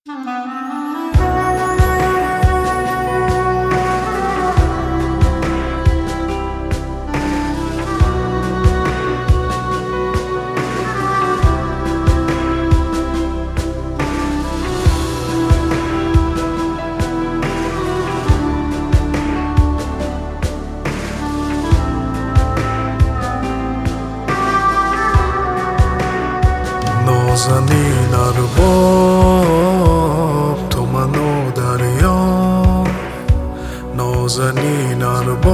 نازنین ارباب تو منو دریا، نازنین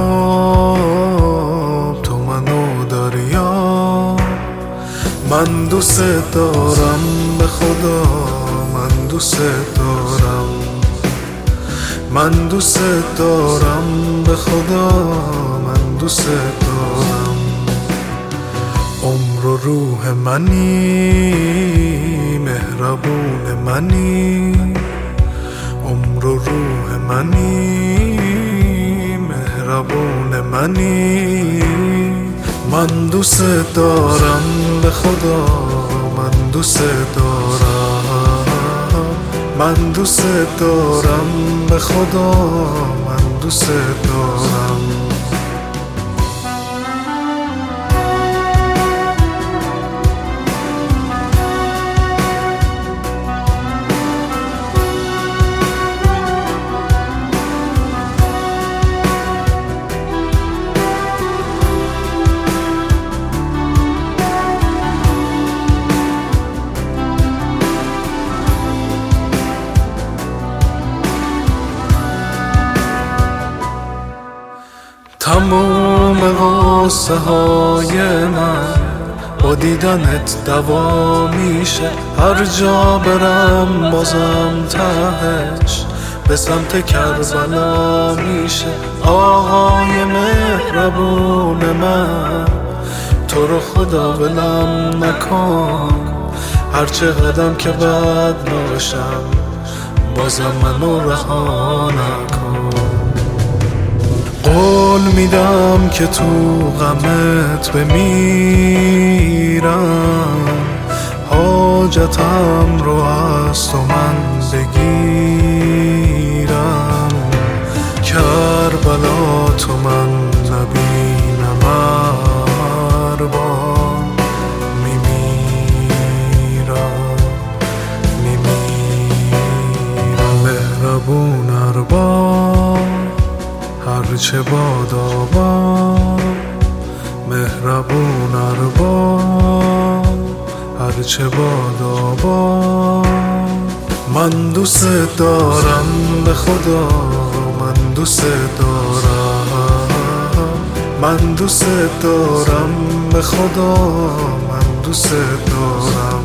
ارباب تو منو دریا. من دوست دارم به خدا، من دوست دارم، من دوست دارم به خدا، من دوست دارم. عمر و روح منی، مهربون منی، عمر و روح منی، مهربون منی. من دوست دارم به خدا، من دوست دارم، من دوست دارم به خدا، من دوست دارم. تمام غصه های من با دیدنت دوا میشه. هر جا برم بازم تهش به سمت کربلا میشه. آقای مهربون من، تو رو خدا ولم نکن. هرچه قدم که بد باشم بازم منو رها نکن. قول میدم که تو غمت بمیرم، حاجتم رو از تو من بگیرم. کربلا تو من نبینم ارباب، میمیرم میمیرم. مهربون ارباب هرچه باداباد، مهربون ارباب هرچه باداباد. من دوست دارم به خدا، من دوست دارم، من دوست دارم به خدا، من دوست دارم.